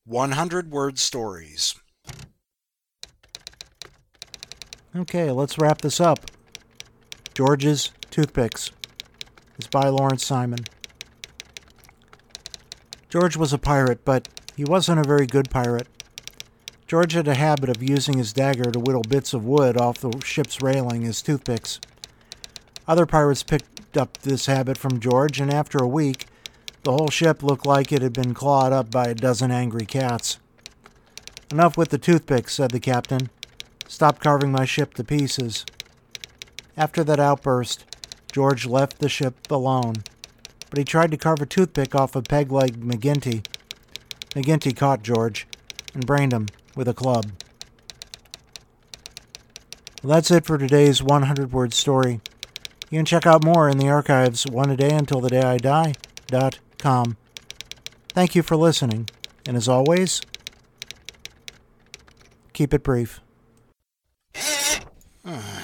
100-word stories. Okay, let's wrap this up. George's Toothpicks. It's by Lawrence Simon. George was a pirate, but he wasn't a very good pirate. George had a habit of using his dagger to whittle bits of wood off the ship's railing as toothpicks. Other pirates picked up this habit from George, and after a week, the whole ship looked like it had been clawed up by a dozen angry cats. "Enough with the toothpicks," said the captain. "Stop carving my ship to pieces." After that outburst, George left the ship alone, but he tried to carve a toothpick off of Peg-Leg McGinty. McGinty caught George and brained him with a club. Well, that's it for today's 100-word story. You can check out more in the archives oneadayuntilthedayidie.com. Thank you for listening, and as always, keep it brief.